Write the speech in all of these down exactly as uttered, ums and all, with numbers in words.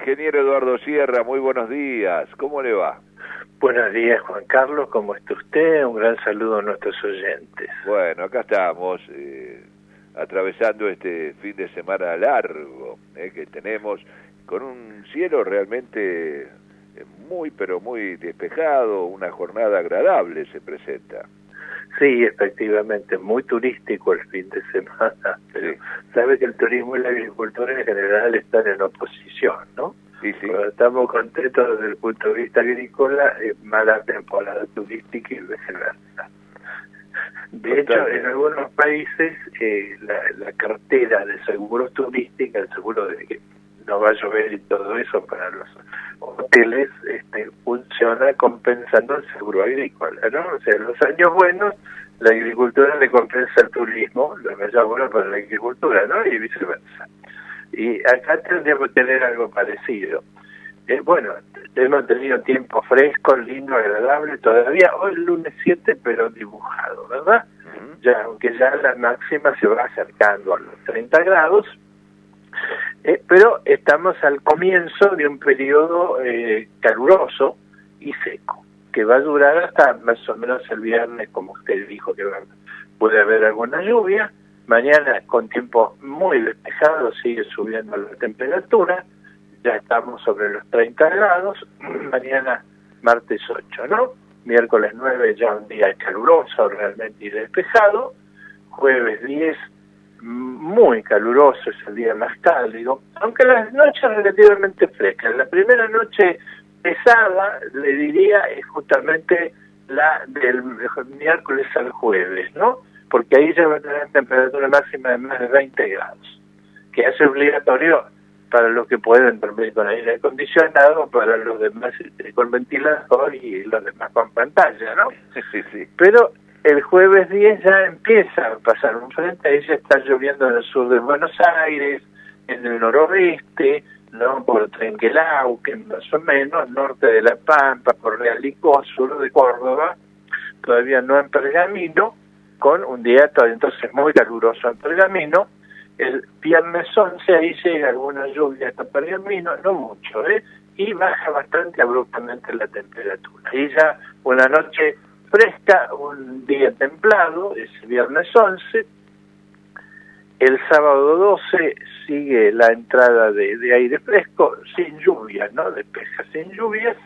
ingeniero Eduardo Sierra, muy buenos días, ¿cómo le va? Buenos días, Juan Carlos, ¿cómo está usted? Un gran saludo a nuestros oyentes. Bueno, acá estamos, eh, atravesando este fin de semana largo eh, que tenemos, con un cielo realmente eh, muy, pero muy despejado, una jornada agradable se presenta. Sí, efectivamente, muy turístico el fin de semana, pero sí. Sabe que el turismo y la agricultura en general están en oposición, ¿no? Sí, sí. Cuando estamos contentos desde el punto de vista agrícola, es mala temporada turística y viceversa. De hecho, en algunos países eh, la, la cartera de seguros turísticos, el seguro de que no va a llover y todo eso para los hoteles, este, funciona compensando el seguro agrícola, ¿no? O sea, en los años buenos la agricultura le compensa el turismo, lo que es bueno para la agricultura, ¿no? Y viceversa. Y acá tendríamos que tener algo parecido. Eh, bueno, hemos tenido tiempo fresco, lindo, agradable, todavía hoy el lunes siete, pero dibujado, ¿verdad? Uh-huh. Ya, aunque ya la máxima se va acercando a los treinta grados, eh, pero estamos al comienzo de un periodo eh, caluroso y seco, que va a durar hasta más o menos el viernes, como usted dijo, que va, puede haber alguna lluvia. Mañana, con tiempo muy despejado, sigue subiendo la temperatura, ya estamos sobre los treinta grados, mañana martes ocho, ¿no? Miércoles nueve ya un día caluroso realmente y despejado, jueves diez muy caluroso, es el día más cálido, aunque las noches relativamente frescas. La primera noche pesada, le diría, es justamente la del miércoles al jueves, ¿no? Porque ahí ya va a tener temperatura máxima de más de veinte grados, que hace obligatorio para los que pueden dormir con aire acondicionado, para los demás con ventilador y los demás con pantalla, ¿no? Sí, sí. Pero el jueves diez ya empieza a pasar un frente, ahí ya está lloviendo en el sur de Buenos Aires, en el noroeste, ¿no? Por Trenquelauquen, más o menos, norte de La Pampa, por Realicó, sur de Córdoba, todavía no en Pergamino, con un día todavía entonces muy caluroso en Pergamino. El viernes once ahí llega alguna lluvia hasta Pergamino, no mucho, ¿eh? Y baja bastante abruptamente la temperatura. Ahí ya una noche fresca, un día templado, es viernes once. El sábado doce sigue la entrada de, de aire fresco, sin lluvias, ¿no? Despeja sin lluvias.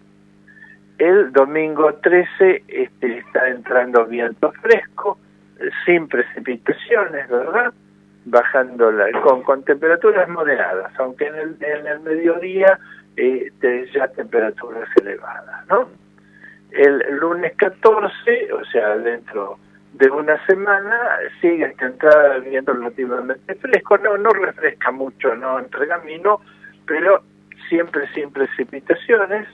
El domingo trece este, está entrando viento fresco, sin precipitaciones, ¿verdad? Bajando la, con, con temperaturas moderadas, aunque en el, en el mediodía eh, de ya temperaturas elevadas, ¿no? El lunes catorce, o sea, dentro de una semana, sigue esta entrada de viento relativamente fresco, no no refresca mucho, no en Pergamino, pero siempre sin precipitaciones.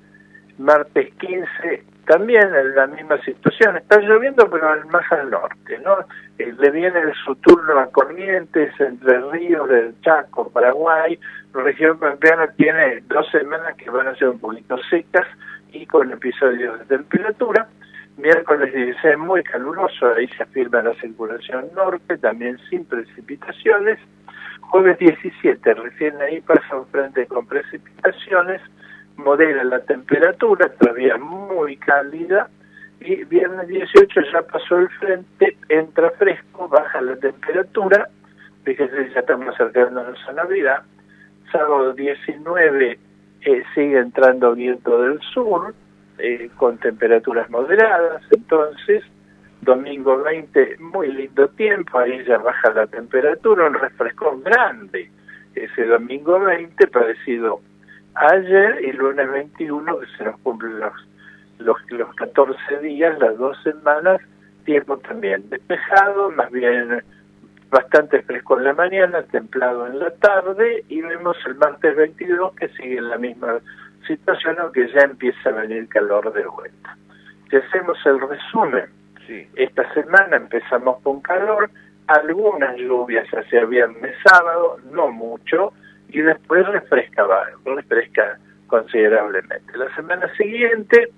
Martes quince, también en la misma situación, está lloviendo pero más al norte, ¿no? Eh, le viene el su turno a Corrientes, Entre Ríos, del Chaco, Paraguay. La región pampeana tiene dos semanas que van a ser un poquito secas y con episodios de temperatura. Miércoles dieciséis muy caluroso, ahí se afirma la circulación norte, también sin precipitaciones. Jueves diecisiete, recién ahí pasa un frente con precipitaciones, modera la temperatura, todavía muy cálida, y viernes dieciocho ya pasó el frente, entra fresco, baja la temperatura, fíjese, ya estamos acercándonos a Navidad. Sábado diecinueve eh, sigue entrando viento del sur, eh, con temperaturas moderadas, entonces, domingo veinte, muy lindo tiempo, ahí ya baja la temperatura, un refrescón grande, ese domingo veinte, parecido ayer, y lunes veintiuno, que se nos cumplen los, los, los catorce días, las dos semanas, tiempo también despejado, más bien bastante fresco en la mañana, templado en la tarde, y vemos el martes veintidós que sigue en la misma situación, aunque ya empieza a venir calor de vuelta. Si hacemos el resumen, sí. Esta semana empezamos con calor, algunas lluvias hacia viernes, sábado, no mucho, y después refresca, refresca considerablemente. La semana siguiente,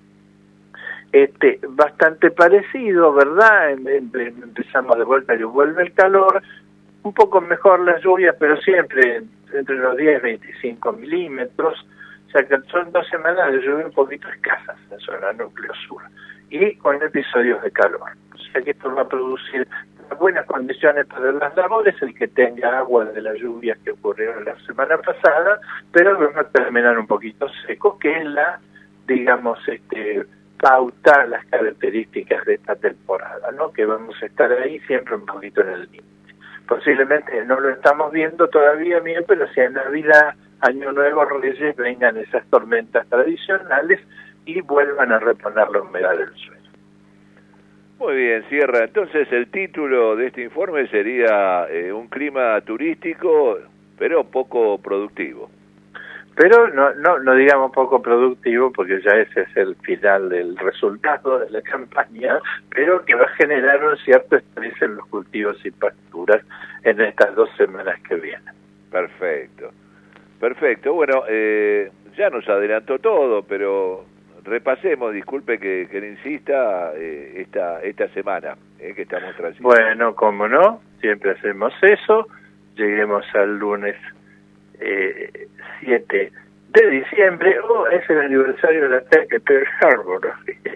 este, bastante parecido, ¿verdad? Empezamos de vuelta y vuelve el calor, un poco mejor las lluvias, pero siempre entre los diez y veinticinco milímetros, o sea que son dos semanas de lluvia un poquito escasas en zona núcleo sur, y con episodios de calor. O sea que esto va a producir buenas condiciones para las labores, el que tenga agua de las lluvias que ocurrieron la semana pasada, pero vamos a terminar un poquito seco, que es la, digamos, este pauta, las características de esta temporada, ¿no? Que vamos a estar ahí siempre un poquito en el límite. Posiblemente no lo estamos viendo todavía bien, pero si en Navidad, Año Nuevo, Reyes, vengan esas tormentas tradicionales y vuelvan a reponer la humedad del suelo. Muy bien, Sierra. Entonces el título de este informe sería eh, un clima turístico, pero poco productivo. Pero no, no, no digamos poco productivo, porque ya ese es el final del resultado de la campaña, pero que va a generar un cierto estrés en los cultivos y pasturas en estas dos semanas que vienen. Perfecto, perfecto. Bueno, eh, ya nos adelantó todo, pero repasemos, disculpe que, que le insista, eh, esta, esta semana eh, que estamos transitando. Bueno, como no, siempre hacemos eso. Lleguemos al lunes Eh, siete de diciembre, oh, es el aniversario del ataque de Pearl Harbor.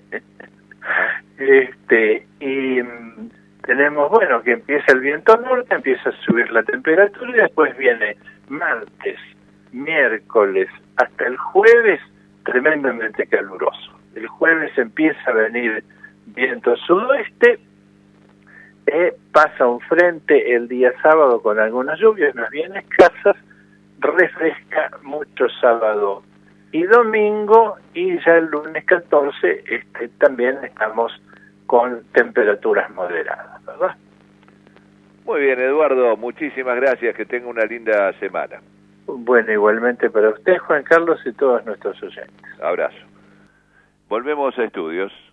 este y mm, tenemos, bueno, que empieza el viento norte, empieza a subir la temperatura y después viene martes, miércoles, hasta el jueves tremendamente caluroso. El jueves empieza a venir viento sudoeste, eh, pasa un frente el día sábado con algunas lluvias más bien escasas, refresca mucho sábado y domingo, y ya el lunes catorce este, también estamos con temperaturas moderadas, ¿verdad? Muy bien, Eduardo, muchísimas gracias, que tenga una linda semana. Bueno, igualmente para usted, Juan Carlos, y todos nuestros oyentes. Abrazo. Volvemos a estudios.